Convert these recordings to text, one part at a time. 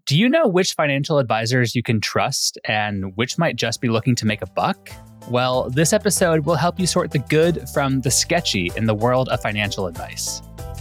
Do you know which financial advisors you can trust and which might just be looking to make a buck? Well, this episode will help you sort the good from the sketchy in the world of financial advice.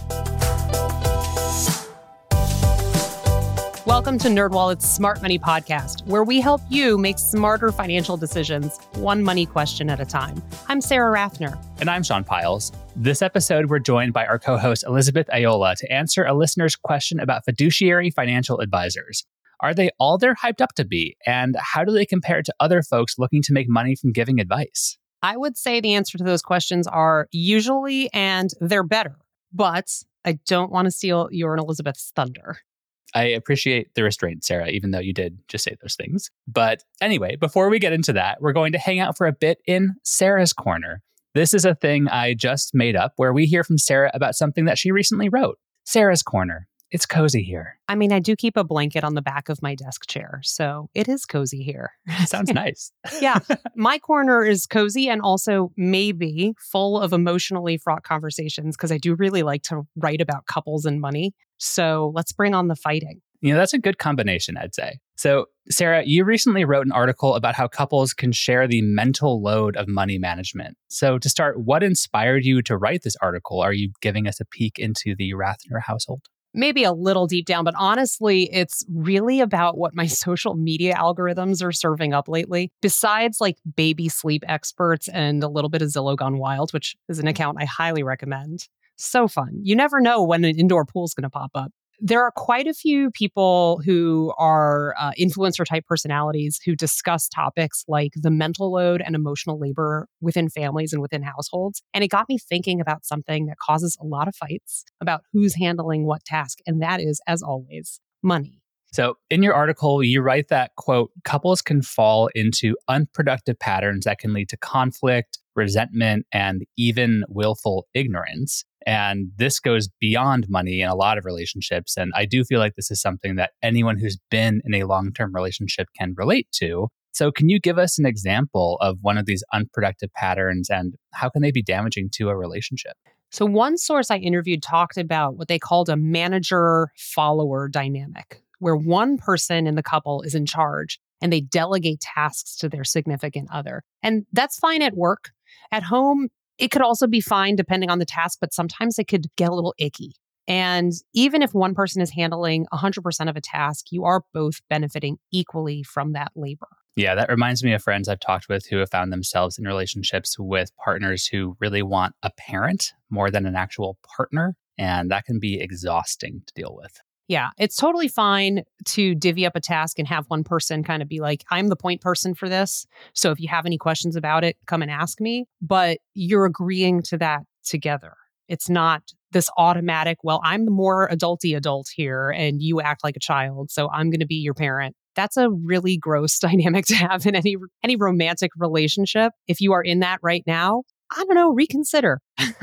Welcome to NerdWallet's Smart Money Podcast, where we help you make smarter financial decisions, one money question at a time. I'm Sarah Rathner. And I'm Sean Piles. This episode, we're joined by our co-host Elizabeth Ayola to answer a listener's question about fiduciary financial advisors. Are they all they're hyped up to be? And how do they compare to other folks looking to make money from giving advice? I would say the answer to those questions are usually, and they're better. But I don't want to steal your and Elizabeth's thunder. I appreciate the restraint, Sarah, even though you did just say those things. But anyway, before we get into that, we're going to hang out for a bit in Sarah's Corner. This is a thing I just made up where we hear from Sarah about something that she recently wrote. Sarah's Corner. It's cozy here. I mean, I do keep a blanket on the back of my desk chair, so it is cozy here. Sounds nice. Yeah. My corner is cozy and also maybe full of emotionally fraught conversations because I do really like to write about couples and money. So let's bring on the fighting. That's a good combination, I'd say. So, Sarah, you recently wrote an article about how couples can share the mental load of money management. So to start, what inspired you to write this article? Are you giving us a peek into the Rathner household? Maybe a little deep down, but honestly, it's really about what my social media algorithms are serving up lately. Besides like baby sleep experts and a little bit of Zillow Gone Wild, which is an account I highly recommend. So fun. You never know when an indoor pool is going to pop up. There are quite a few people who are influencer type personalities who discuss topics like the mental load and emotional labor within families and within households. And it got me thinking about something that causes a lot of fights about who's handling what task. And that is, as always, money. So in your article, you write that, quote, couples can fall into unproductive patterns that can lead to conflict, resentment, and even willful ignorance. And this goes beyond money in a lot of relationships. And I do feel like this is something that anyone who's been in a long-term relationship can relate to. So can you give us an example of one of these unproductive patterns and how can they be damaging to a relationship? So one source I interviewed talked about what they called a manager-follower dynamic, where one person in the couple is in charge and they delegate tasks to their significant other. And that's fine at work. At home, it could also be fine depending on the task, but sometimes it could get a little icky. And even if one person is handling 100% of a task, you are both benefiting equally from that labor. Yeah, that reminds me of friends I've talked with who have found themselves in relationships with partners who really want a parent more than an actual partner. And that can be exhausting to deal with. Yeah, it's totally fine to divvy up a task and have one person kind of be like, I'm the point person for this. So if you have any questions about it, come and ask me. But you're agreeing to that together. It's not this automatic, well, I'm the more adulty adult here and you act like a child, so I'm going to be your parent. That's a really gross dynamic to have in any romantic relationship. If you are in that right now, I don't know, reconsider.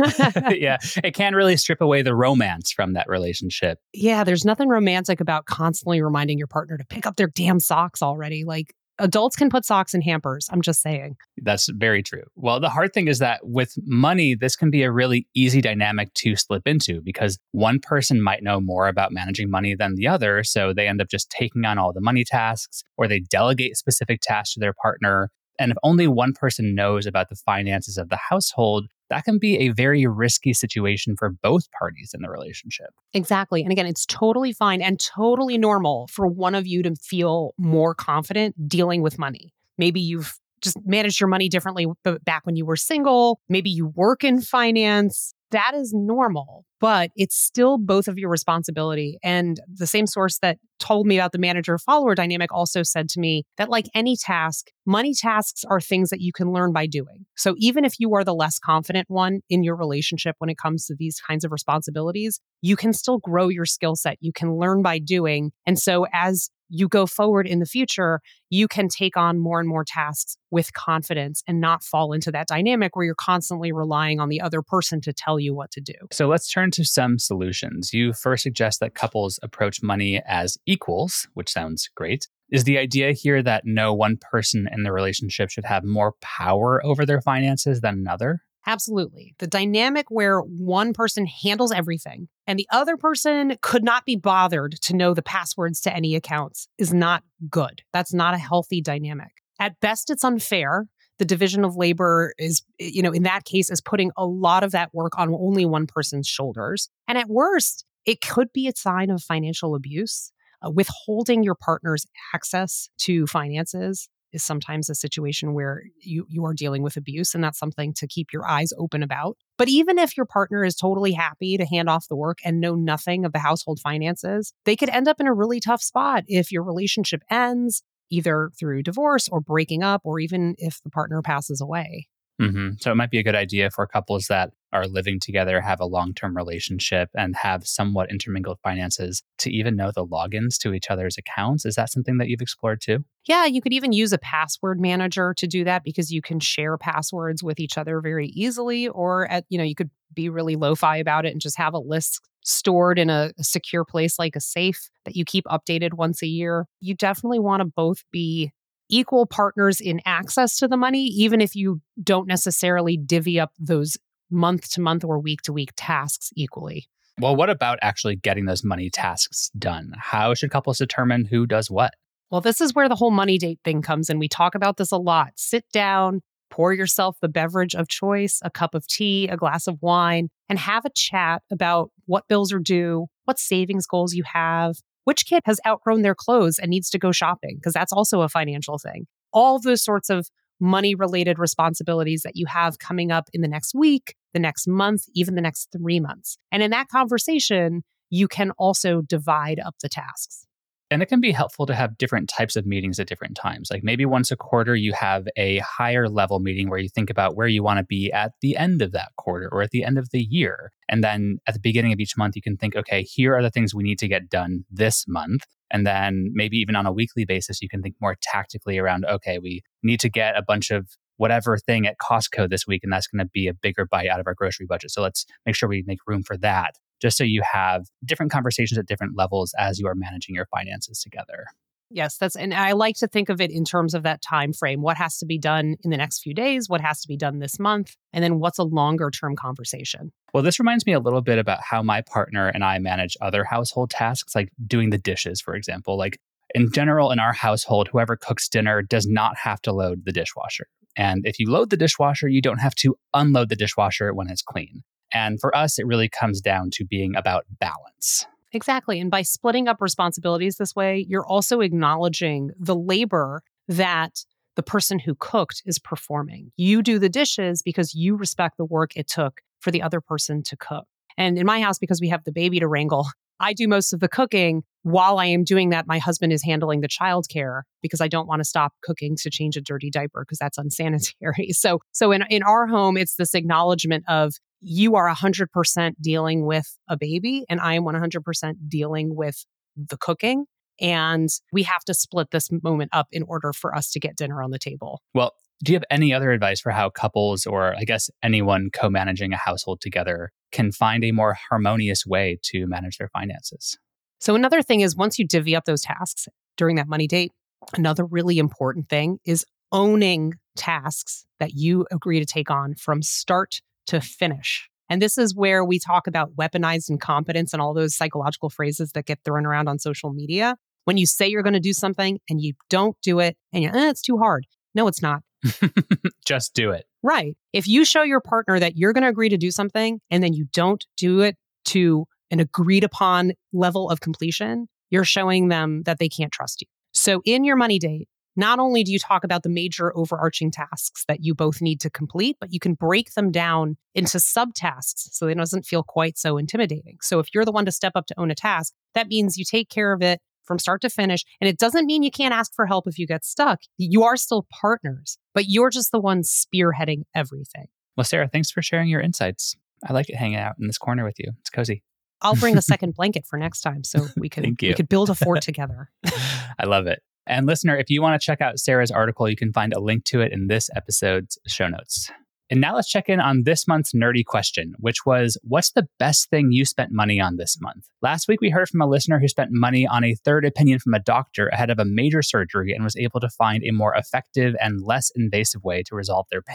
Yeah, it can really strip away the romance from that relationship. Yeah, there's nothing romantic about constantly reminding your partner to pick up their damn socks already. Like, adults can put socks in hampers. I'm just saying. That's very true. Well, the hard thing is that with money, this can be a really easy dynamic to slip into because one person might know more about managing money than the other. So they end up just taking on all the money tasks or they delegate specific tasks to their partner. And if only one person knows about the finances of the household, that can be a very risky situation for both parties in the relationship. Exactly. And again, it's totally fine and totally normal for one of you to feel more confident dealing with money. Maybe you've just managed your money differently back when you were single. Maybe you work in finance. That is normal, but it's still both of your responsibility. And the same source that told me about the manager-follower dynamic also said to me that like any task, money tasks are things that you can learn by doing. So even if you are the less confident one in your relationship when it comes to these kinds of responsibilities, you can still grow your skill set. You can learn by doing. And so as you go forward in the future, you can take on more and more tasks with confidence and not fall into that dynamic where you're constantly relying on the other person to tell you what to do. So let's turn to some solutions. You first suggest that couples approach money as equals, which sounds great. Is the idea here that no one person in the relationship should have more power over their finances than another? Absolutely. The dynamic where one person handles everything and the other person could not be bothered to know the passwords to any accounts is not good. That's not a healthy dynamic. At best, it's unfair. The division of labor is, in that case, is putting a lot of that work on only one person's shoulders. And at worst, it could be a sign of financial abuse. Withholding your partner's access to finances is sometimes a situation where you are dealing with abuse, and that's something to keep your eyes open about. But even if your partner is totally happy to hand off the work and know nothing of the household finances, they could end up in a really tough spot if your relationship ends, either through divorce or breaking up, or even if the partner passes away. So it might be a good idea for couples that are living together, have a long-term relationship, and have somewhat intermingled finances to even know the logins to each other's accounts. Is that something that you've explored too? Yeah, you could even use a password manager to do that because you can share passwords with each other very easily. Or you could be really lo-fi about it and just have a list stored in a secure place like a safe that you keep updated once a year. You definitely want to both be equal partners in access to the money, even if you don't necessarily divvy up those month-to-month or week-to-week tasks equally. Well, what about actually getting those money tasks done? How should couples determine who does what? Well, this is where the whole money date thing comes in. We talk about this a lot. Sit down, pour yourself the beverage of choice, a cup of tea, a glass of wine, and have a chat about what bills are due, what savings goals you have, which kid has outgrown their clothes and needs to go shopping, because that's also a financial thing. All those sorts of money-related responsibilities that you have coming up in the next week, the next month, even the next 3 months. And in that conversation, you can also divide up the tasks. And it can be helpful to have different types of meetings at different times. Like maybe once a quarter, you have a higher level meeting where you think about where you want to be at the end of that quarter or at the end of the year. And then at the beginning of each month, you can think, okay, here are the things we need to get done this month. And then maybe even on a weekly basis, you can think more tactically around, okay, we need to get a bunch of whatever thing at Costco this week, and that's going to be a bigger bite out of our grocery budget. So let's make sure we make room for that, just so you have different conversations at different levels as you are managing your finances together. Yes, and I like to think of it in terms of that time frame. What has to be done in the next few days? What has to be done this month? And then what's a longer term conversation? Well, this reminds me a little bit about how my partner and I manage other household tasks, like doing the dishes, for example. Like in general, in our household, whoever cooks dinner does not have to load the dishwasher. And if you load the dishwasher, you don't have to unload the dishwasher when it's clean. And for us, it really comes down to being about balance. Exactly. And by splitting up responsibilities this way, you're also acknowledging the labor that the person who cooked is performing. You do the dishes because you respect the work it took for the other person to cook. And in my house, because we have the baby to wrangle, I do most of the cooking. While I am doing that, my husband is handling the childcare because I don't want to stop cooking to change a dirty diaper because that's unsanitary. So in our home, it's this acknowledgement of you are 100% dealing with a baby and I am 100% dealing with the cooking. And we have to split this moment up in order for us to get dinner on the table. Well, do you have any other advice for how couples, or I guess anyone co-managing a household together, can find a more harmonious way to manage their finances? So another thing is, once you divvy up those tasks during that money date, another really important thing is owning tasks that you agree to take on from start to finish. And this is where we talk about weaponized incompetence and all those psychological phrases that get thrown around on social media. When you say you're going to do something and you don't do it and you're, it's too hard. No, it's not. Just do it. Right. If you show your partner that you're going to agree to do something and then you don't do it to an agreed upon level of completion, you're showing them that they can't trust you. So in your money date, not only do you talk about the major overarching tasks that you both need to complete, but you can break them down into subtasks so it doesn't feel quite so intimidating. So if you're the one to step up to own a task, that means you take care of it from start to finish. And it doesn't mean you can't ask for help if you get stuck. You are still partners, but you're just the one spearheading everything. Well, Sarah, thanks for sharing your insights. I like it hanging out in this corner with you. It's cozy. I'll bring a second blanket for next time so we could build a fort together. I love it. And listener, if you want to check out Sarah's article, you can find a link to it in this episode's show notes. And now let's check in on this month's nerdy question, which was, what's the best thing you spent money on this month? Last week, we heard from a listener who spent money on a third opinion from a doctor ahead of a major surgery and was able to find a more effective and less invasive way to resolve their pain.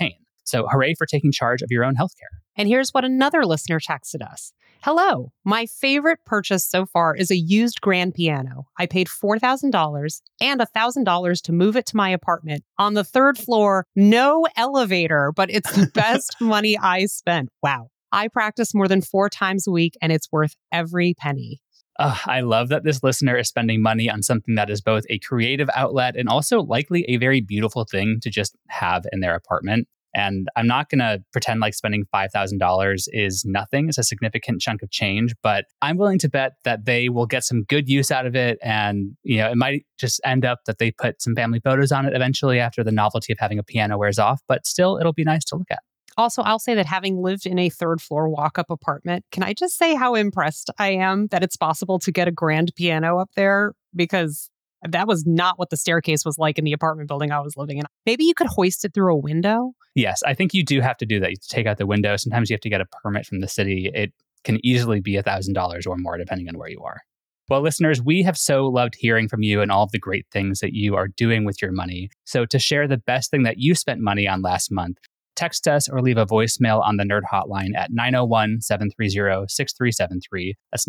So hooray for taking charge of your own healthcare. And here's what another listener texted us. Hello, my favorite purchase so far is a used grand piano. I paid $4,000 and $1,000 to move it to my apartment on the third floor, no elevator, but it's the best money I spent. Wow. I practice more than 4 times a week and it's worth every penny. I love that this listener is spending money on something that is both a creative outlet and also likely a very beautiful thing to just have in their apartment. And I'm not going to pretend like spending $5,000 is nothing. It's a significant chunk of change, but I'm willing to bet that they will get some good use out of it. And, it might just end up that they put some family photos on it eventually after the novelty of having a piano wears off, but still it'll be nice to look at. Also, I'll say that having lived in a third floor walk-up apartment, can I just say how impressed I am that it's possible to get a grand piano up there? Because that was not what the staircase was like in the apartment building I was living in. Maybe you could hoist it through a window? Yes, I think you do have to do that. You take out the window. Sometimes you have to get a permit from the city. It can easily be $1,000 or more, depending on where you are. Well, listeners, we have so loved hearing from you and all of the great things that you are doing with your money. So to share the best thing that you spent money on last month, text us or leave a voicemail on the Nerd Hotline at 901-730-6373. That's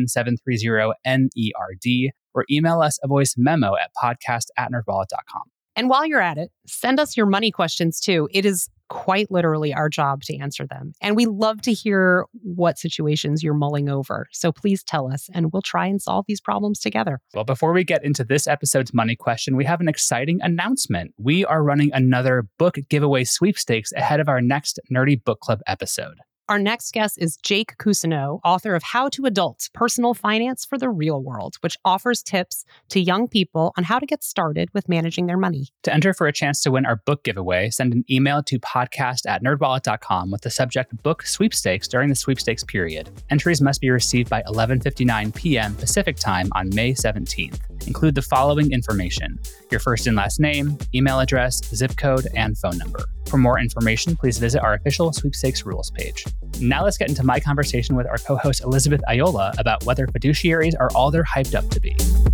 901-730-NERD. Or email us a voice memo at podcast@nerdwallet.com. And while you're at it, send us your money questions too. It is quite literally our job to answer them. And we love to hear what situations you're mulling over. So please tell us, and we'll try and solve these problems together. Well, before we get into this episode's money question, we have an exciting announcement. We are running another book giveaway sweepstakes ahead of our next Nerdy Book Club episode. Our next guest is Jake Cousineau, author of How to Adult, Personal Finance for the Real World, which offers tips to young people on how to get started with managing their money. To enter for a chance to win our book giveaway, send an email to podcast@nerdwallet.com with the subject Book Sweepstakes during the sweepstakes period. Entries must be received by 11:59 p.m. Pacific Time on May 17th. Include the following information: your first and last name, email address, zip code, and phone number. For more information, please visit our official sweepstakes rules page. Now let's get into my conversation with our co-host Elizabeth Ayola about whether fiduciaries are all they're hyped up to be.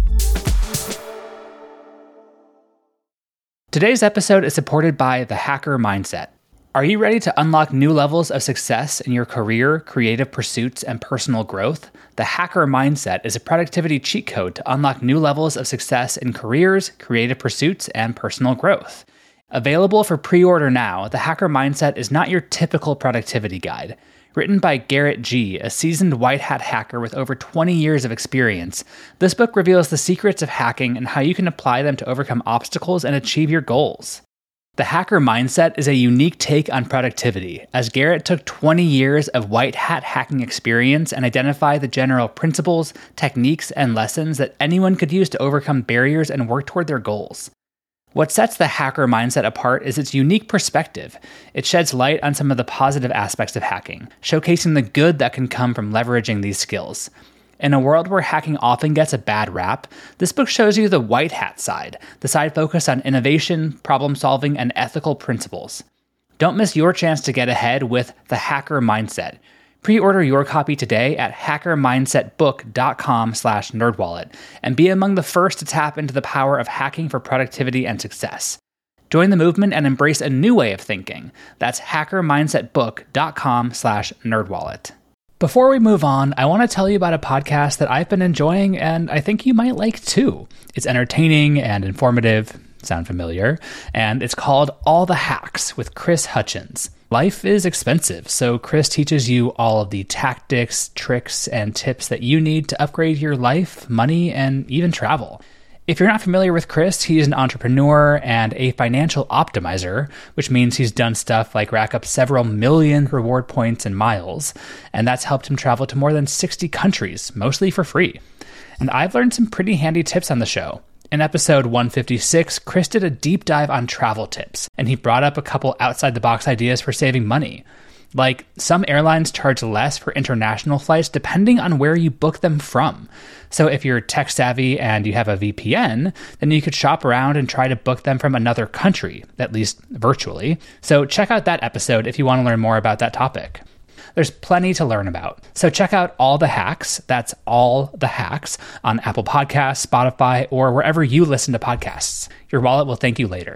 Today's episode is supported by The Hacker Mindset. Are you ready to unlock new levels of success in your career, creative pursuits, and personal growth? The Hacker Mindset is a productivity cheat code to unlock new levels of success in careers, creative pursuits, and personal growth. Available for pre-order now, The Hacker Mindset is not your typical productivity guide. Written by Garrett G., a seasoned white hat hacker with over 20 years of experience, this book reveals the secrets of hacking and how you can apply them to overcome obstacles and achieve your goals. The Hacker Mindset is a unique take on productivity, as Garrett took 20 years of white hat hacking experience and identified the general principles, techniques, and lessons that anyone could use to overcome barriers and work toward their goals. What sets the Hacker Mindset apart is its unique perspective. It sheds light on some of the positive aspects of hacking, showcasing the good that can come from leveraging these skills. In a world where hacking often gets a bad rap, this book shows you the white hat side, the side focused on innovation, problem solving, and ethical principles. Don't miss your chance to get ahead with The Hacker Mindset. Pre-order your copy today at hackermindsetbook.com/nerdwallet and be among the first to tap into the power of hacking for productivity and success. Join the movement and embrace a new way of thinking. That's hackermindsetbook.com/nerdwallet. Before we move on, I want to tell you about a podcast that I've been enjoying and I think you might like too. It's entertaining and informative. Sound familiar? And it's called All the Hacks with Chris Hutchins. Life is expensive, so Chris teaches you all of the tactics, tricks, and tips that you need to upgrade your life, money, and even travel. If you're not familiar with Chris, he's an entrepreneur and a financial optimizer, which means he's done stuff like rack up several million reward points and miles, and that's helped him travel to more than 60 countries, mostly for free. And I've learned some pretty handy tips on the show. In episode 156, Chris did a deep dive on travel tips, and he brought up a couple outside-the-box ideas for saving money. Like, some airlines charge less for international flights depending on where you book them from. So if you're tech-savvy and you have a VPN, then you could shop around and try to book them from another country, at least virtually. So check out that episode if you want to learn more about that topic. There's plenty to learn about. So check out All the Hacks, that's All the Hacks, on Apple Podcasts, Spotify, or wherever you listen to podcasts. Your wallet will thank you later.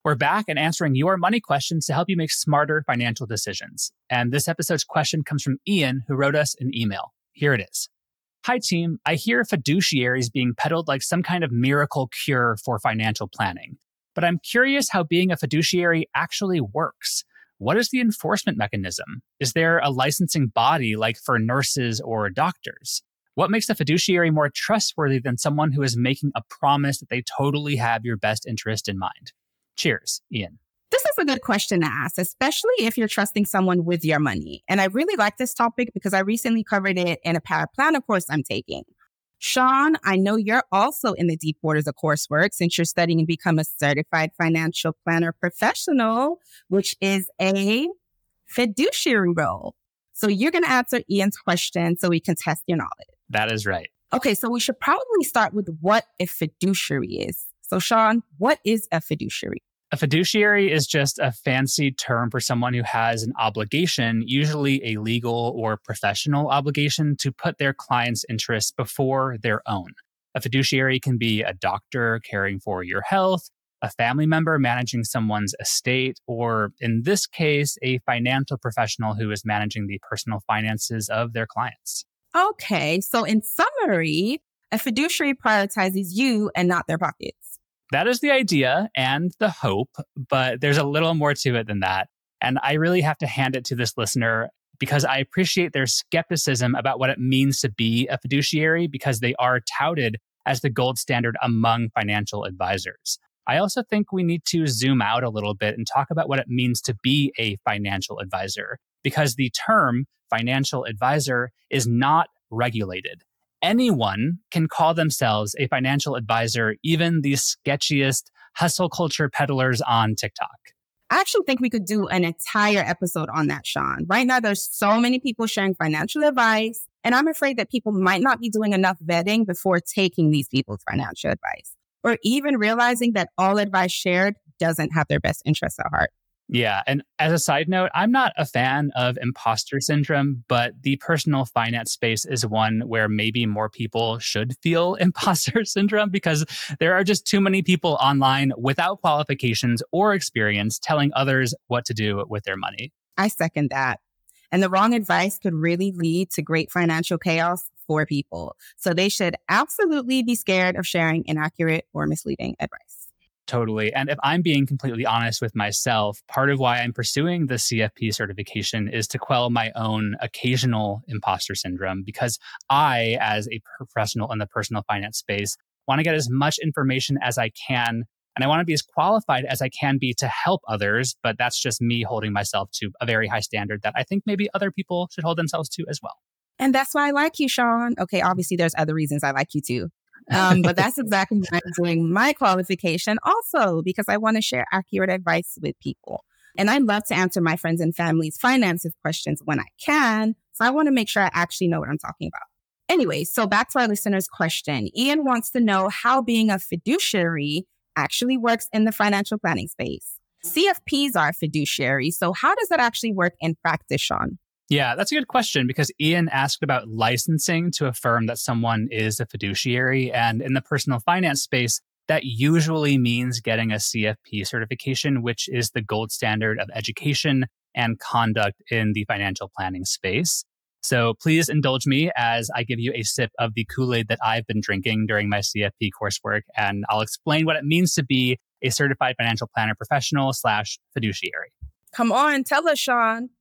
We're back and answering your money questions to help you make smarter financial decisions. And this episode's question comes from Ian, who wrote us an email. Here it is. Hi, team. I hear fiduciaries being peddled like some kind of miracle cure for financial planning. But I'm curious how being a fiduciary actually works. What is the enforcement mechanism? Is there a licensing body like for nurses or doctors? What makes a fiduciary more trustworthy than someone who is making a promise that they totally have your best interest in mind? Cheers, Ian. This is a good question to ask, especially if you're trusting someone with your money. And I really like this topic because I recently covered it in a Power Planner course I'm taking. Sean, I know you're also in the deep waters of coursework since you're studying to become a certified financial planner professional, which is a fiduciary role. So you're going to answer Ian's question so we can test your knowledge. That is right. Okay, so we should probably start with what a fiduciary is. So Sean, what is a fiduciary? A fiduciary is just a fancy term for someone who has an obligation, usually a legal or professional obligation, to put their client's interests before their own. A fiduciary can be a doctor caring for your health, a family member managing someone's estate, or in this case, a financial professional who is managing the personal finances of their clients. Okay, so in summary, a fiduciary prioritizes you and not their pockets. That is the idea and the hope, but there's a little more to it than that. And I really have to hand it to this listener because I appreciate their skepticism about what it means to be a fiduciary because they are touted as the gold standard among financial advisors. I also think we need to zoom out a little bit and talk about what it means to be a financial advisor because the term financial advisor is not regulated. Anyone can call themselves a financial advisor, even the sketchiest hustle culture peddlers on TikTok. I actually think we could do an entire episode on that, Sean. Right now, there's so many people sharing financial advice, and I'm afraid that people might not be doing enough vetting before taking these people's financial advice, or even realizing that all advice shared doesn't have their best interests at heart. Yeah. And as a side note, I'm not a fan of imposter syndrome, but the personal finance space is one where maybe more people should feel imposter syndrome because there are just too many people online without qualifications or experience telling others what to do with their money. I second that. And the wrong advice could really lead to great financial chaos for people. So they should absolutely be scared of sharing inaccurate or misleading advice. Totally. And if I'm being completely honest with myself, part of why I'm pursuing the CFP certification is to quell my own occasional imposter syndrome because I, as a professional in the personal finance space, want to get as much information as I can. And I want to be as qualified as I can be to help others. But that's just me holding myself to a very high standard that I think maybe other people should hold themselves to as well. And that's why I like you, Sean. Okay, obviously there's other reasons I like you too. But that's exactly why I'm doing my qualification also, because I want to share accurate advice with people. And I love to answer my friends and family's finances questions when I can. So I want to make sure I actually know what I'm talking about. Anyway, so back to our listener's question. Ian wants to know how being a fiduciary actually works in the financial planning space. CFPs are fiduciary. So how does that actually work in practice, Sean? Yeah, that's a good question because Ian asked about licensing to affirm that someone is a fiduciary. And in the personal finance space, that usually means getting a CFP certification, which is the gold standard of education and conduct in the financial planning space. So please indulge me as I give you a sip of the Kool-Aid that I've been drinking during my CFP coursework, and I'll explain what it means to be a certified financial planner professional / fiduciary. Come on, tell us, Sean.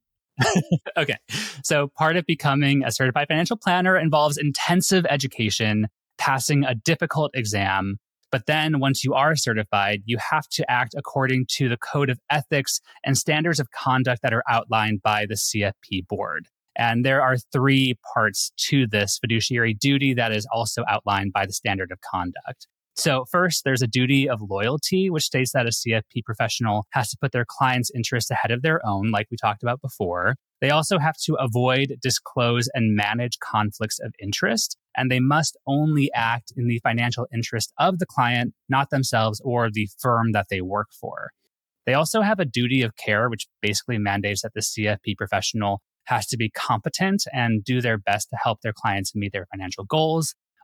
Okay. So part of becoming a certified financial planner involves intensive education, passing a difficult exam. But then once you are certified, you have to act according to the code of ethics and standards of conduct that are outlined by the CFP board. And there are 3 parts to this fiduciary duty that is also outlined by the standard of conduct. So first, there's a duty of loyalty, which states that a CFP professional has to put their client's interests ahead of their own, like we talked about before. They also have to avoid, disclose, and manage conflicts of interest. And they must only act in the financial interest of the client, not themselves or the firm that they work for. They also have a duty of care, which basically mandates that the CFP professional has to be competent and do their best to help their clients meet their financial goals.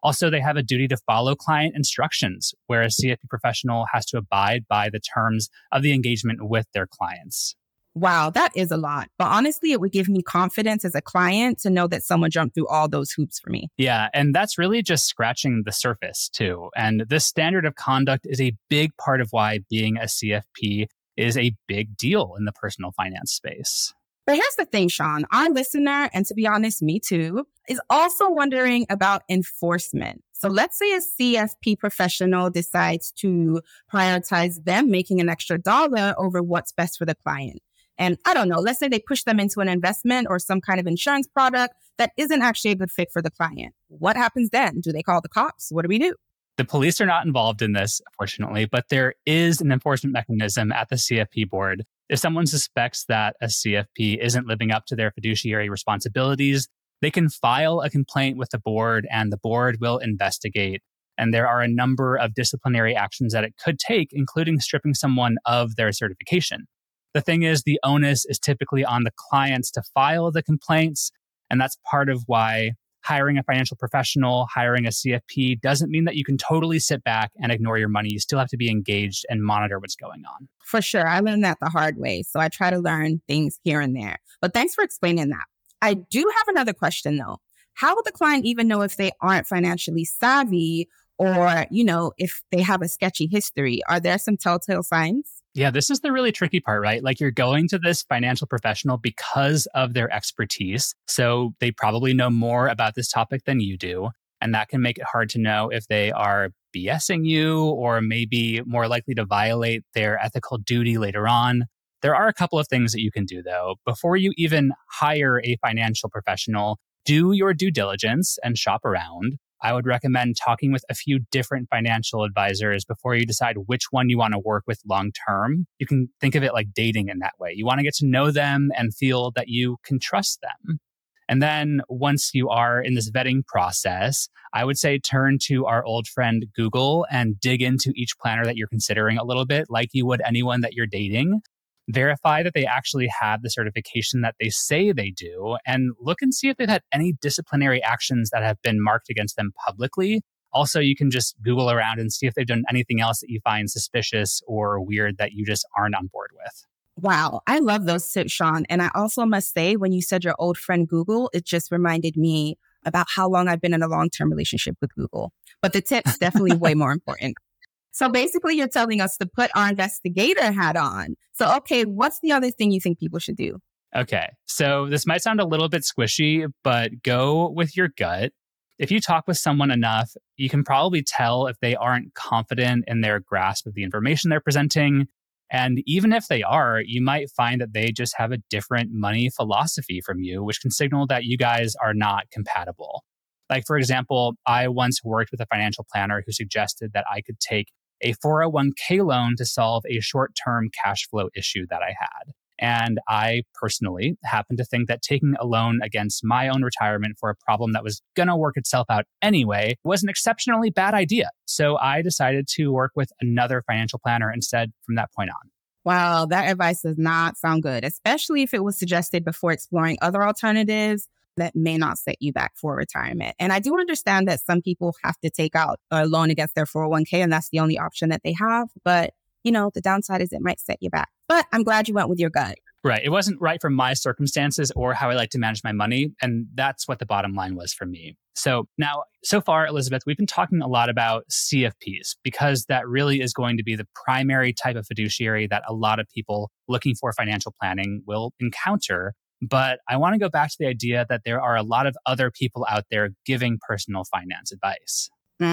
Also, they have a duty to follow client instructions, where a CFP professional has to abide by the terms of the engagement with their clients. Wow, that is a lot. But honestly, it would give me confidence as a client to know that someone jumped through all those hoops for me. Yeah, and that's really just scratching the surface too. And this standard of conduct is a big part of why being a CFP is a big deal in the personal finance space. But here's the thing, Sean, our listener, and to be honest, me too, is also wondering about enforcement. So let's say a CFP professional decides to prioritize them making an extra dollar over what's best for the client. And I don't know, let's say they push them into an investment or some kind of insurance product that isn't actually a good fit for the client. What happens then? Do they call the cops? What do we do? The police are not involved in this, fortunately, but there is an enforcement mechanism at the CFP board. If someone suspects that a CFP isn't living up to their fiduciary responsibilities, they can file a complaint with the board and the board will investigate. And there are a number of disciplinary actions that it could take, including stripping someone of their certification. The thing is, the onus is typically on the clients to file the complaints. And that's part of why hiring a financial professional, hiring a CFP doesn't mean that you can totally sit back and ignore your money. You still have to be engaged and monitor what's going on. For sure. I learned that the hard way. So I try to learn things here and there. But thanks for explaining that. I do have another question though. How will the client even know if they aren't financially savvy or, if they have a sketchy history? Are there some telltale signs? Yeah, this is the really tricky part, right? Like you're going to this financial professional because of their expertise. So they probably know more about this topic than you do. And that can make it hard to know if they are BSing you or maybe more likely to violate their ethical duty later on. There are a couple of things that you can do though. Before you even hire a financial professional, do your due diligence and shop around. I would recommend talking with a few different financial advisors before you decide which one you want to work with long term. You can think of it like dating in that way. You want to get to know them and feel that you can trust them. And then once you are in this vetting process, I would say turn to our old friend Google and dig into each planner that you're considering a little bit, like you would anyone that you're dating. Verify that they actually have the certification that they say they do, and look and see if they've had any disciplinary actions that have been marked against them publicly. Also, you can just Google around and see if they've done anything else that you find suspicious or weird that you just aren't on board with. Wow, I love those tips, Sean. And I also must say, when you said your old friend Google, it just reminded me about how long I've been in a long-term relationship with Google. But the tips definitely way more important. So basically, you're telling us to put our investigator hat on. So, okay, what's the other thing you think people should do? Okay, so this might sound a little bit squishy, but go with your gut. If you talk with someone enough, you can probably tell if they aren't confident in their grasp of the information they're presenting. And even if they are, you might find that they just have a different money philosophy from you, which can signal that you guys are not compatible. Like, for example, I once worked with a financial planner who suggested that I could take a 401k loan to solve a short-term cash flow issue that I had. And I personally happen to think that taking a loan against my own retirement for a problem that was going to work itself out anyway was an exceptionally bad idea. So I decided to work with another financial planner instead from that point on. Wow, that advice does not sound good, especially if it was suggested before exploring other alternatives that may not set you back for retirement. And I do understand that some people have to take out a loan against their 401k and that's the only option that they have. But, the downside is it might set you back. But I'm glad you went with your gut. Right. It wasn't right for my circumstances or how I like to manage my money. And that's what the bottom line was for me. So now, so far, Elizabeth, we've been talking a lot about CFPs because that really is going to be the primary type of fiduciary that a lot of people looking for financial planning will encounter. But I want to go back to the idea that there are a lot of other people out there giving personal finance advice.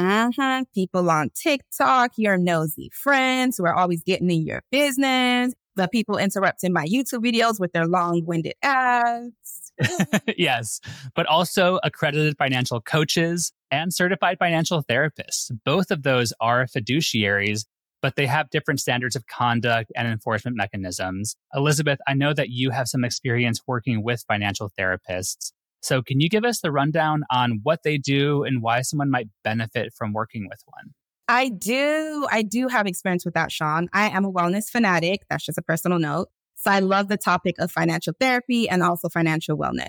People on TikTok, your nosy friends who are always getting in your business, the people interrupting my YouTube videos with their long-winded ads. Yes, but also accredited financial coaches and certified financial therapists. Both of those are fiduciaries, but they have different standards of conduct and enforcement mechanisms. Elizabeth, I know that you have some experience working with financial therapists. So can you give us the rundown on what they do and why someone might benefit from working with one? I do have experience with that, Sean. I am a wellness fanatic. That's just a personal note. So I love the topic of financial therapy and also financial wellness.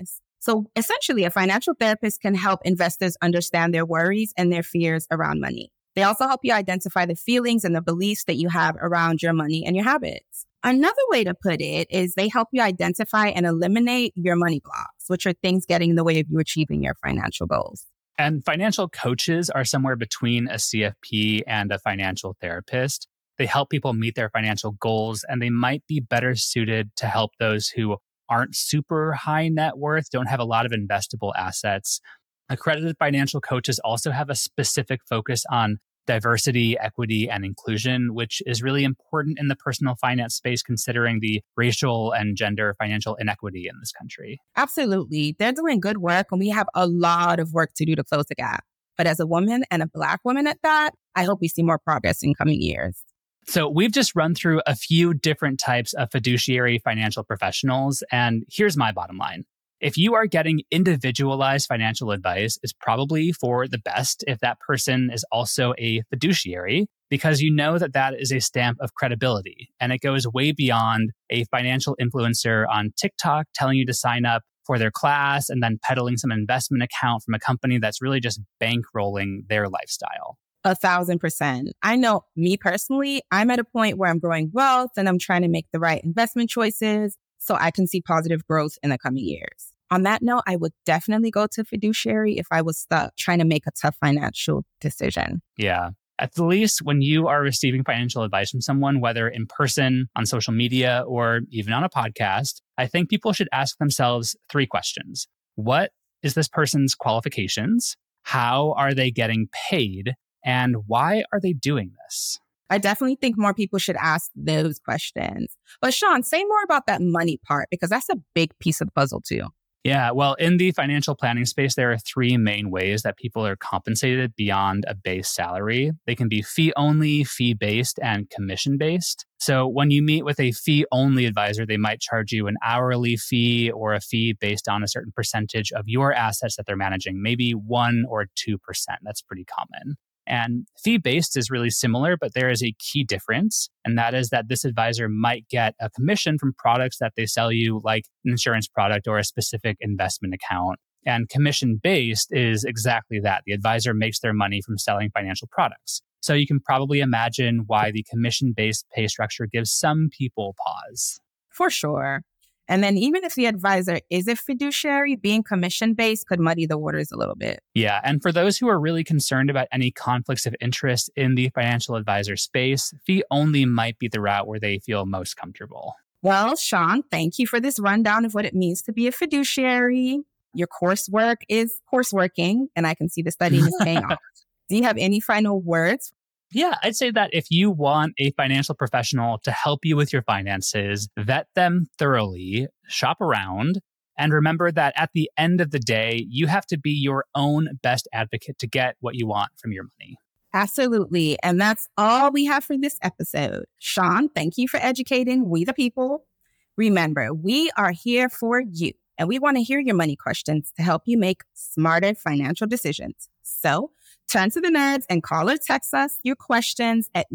So essentially, a financial therapist can help investors understand their worries and their fears around money. They also help you identify the feelings and the beliefs that you have around your money and your habits. Another way to put it is they help you identify and eliminate your money blocks, which are things getting in the way of you achieving your financial goals. And financial coaches are somewhere between a CFP and a financial therapist. They help people meet their financial goals, and they might be better suited to help those who aren't super high net worth, don't have a lot of investable assets. Accredited financial coaches also have a specific focus on diversity, equity, and inclusion, which is really important in the personal finance space, considering the racial and gender financial inequity in this country. Absolutely. They're doing good work, and we have a lot of work to do to close the gap. But as a woman, and a Black woman at that, I hope we see more progress in coming years. So we've just run through a few different types of fiduciary financial professionals, and here's my bottom line. If you are getting individualized financial advice, it's probably for the best if that person is also a fiduciary, because you know that that is a stamp of credibility. And it goes way beyond a financial influencer on TikTok telling you to sign up for their class and then peddling some investment account from a company that's really just bankrolling their lifestyle. 1,000%. I know me personally, I'm at a point where I'm growing wealth and I'm trying to make the right investment choices so I can see positive growth in the coming years. On that note, I would definitely go to fiduciary if I was stuck trying to make a tough financial decision. Yeah. At the least, when you are receiving financial advice from someone, whether in person, on social media, or even on a podcast, I think people should ask themselves 3 questions. What is this person's qualifications? How are they getting paid? And why are they doing this? I definitely think more people should ask those questions. But Sean, say more about that money part, because that's a big piece of the puzzle too. Yeah, well, in the financial planning space, there are 3 main ways that people are compensated beyond a base salary. They can be fee-only, fee-based, and commission-based. So when you meet with a fee-only advisor, they might charge you an hourly fee or a fee based on a certain percentage of your assets that they're managing, maybe 1 or 2%. That's pretty common. And fee-based is really similar, but there is a key difference. And that is that this advisor might get a commission from products that they sell you, like an insurance product or a specific investment account. And commission-based is exactly that. The advisor makes their money from selling financial products. So you can probably imagine why the commission-based pay structure gives some people pause. For sure. And then even if the advisor is a fiduciary, being commission-based could muddy the waters a little bit. Yeah. And for those who are really concerned about any conflicts of interest in the financial advisor space, fee only might be the route where they feel most comfortable. Well, Sean, thank you for this rundown of what it means to be a fiduciary. Your coursework is courseworking, and I can see the studying is paying off. Do you have any final words? Yeah, I'd say that if you want a financial professional to help you with your finances, vet them thoroughly, shop around, and remember that at the end of the day, you have to be your own best advocate to get what you want from your money. Absolutely. And that's all we have for this episode. Sean, thank you for educating we the people. Remember, we are here for you, and we want to hear your money questions to help you make smarter financial decisions. So turn to the nerds and call or text us your questions at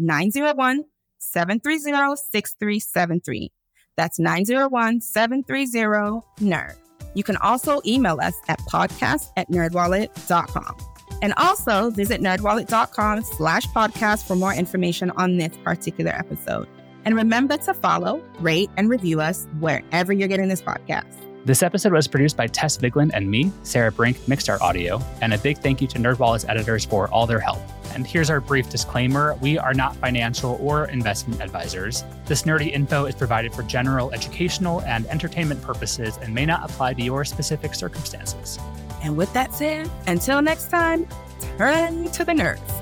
901-730-6373. That's 901-730-NERD. You can also email us at podcast@nerdwallet.com. And also visit nerdwallet.com/podcast for more information on this particular episode. And remember to follow, rate, and review us wherever you're getting this podcast. This episode was produced by Tess Vigeland and me. Sarah Brink mixed our audio. And a big thank you to NerdWallet's editors for all their help. And here's our brief disclaimer. We are not financial or investment advisors. This nerdy info is provided for general educational and entertainment purposes and may not apply to your specific circumstances. And with that said, until next time, turn to the nerds.